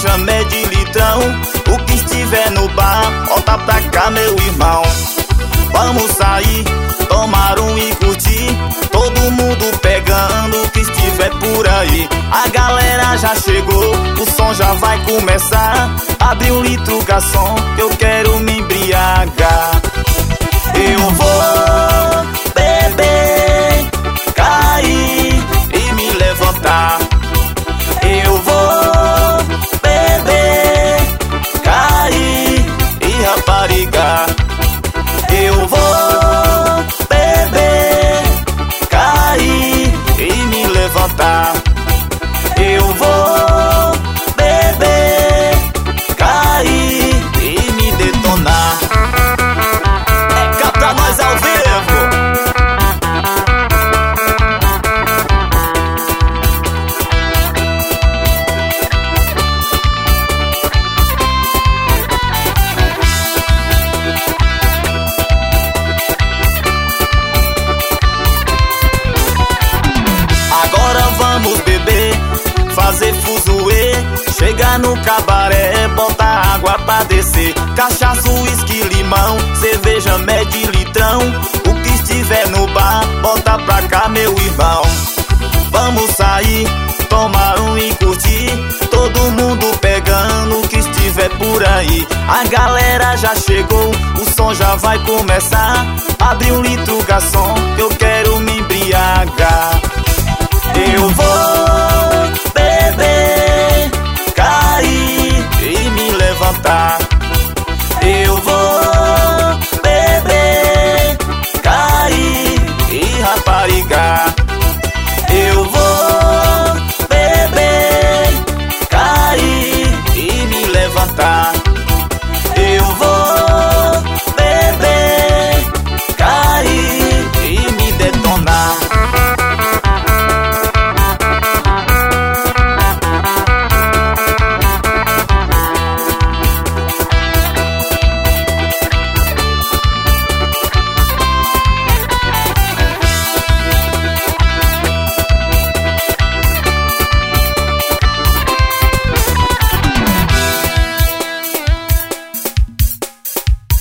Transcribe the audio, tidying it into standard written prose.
cerveja médio litrão. O que estiver no bar, volta pra cá, meu irmão. Vamos sair, tomar um e curtir. Todo mundo pegando o que estiver por aí. A galera já chegou, o som já vai começar. Abre um litro, garçom, que eu quero me embriagar. Eu vou beber, cair e me levantar. Eu vou beber, cair e raparigar. Eu vou beber, cair e me levantar. Eu vou beber, cair e me detonar. É cá pra nós ao vivo. Agora vamos beber, fazer fuzuê. Chega no cabaré, bota água pra descer. Cachaça, uísque, limão, cerveja médio litrão. O que estiver no bar, bota pra cá, meu irmão. Vamos sair, tomar um e curtir. Todo mundo pegando o que estiver por aí. A galera já chegou, o som já vai começar. Abre um litro, garçom, que eu quero me embriagar. Eu vou beber, cair e me levantar.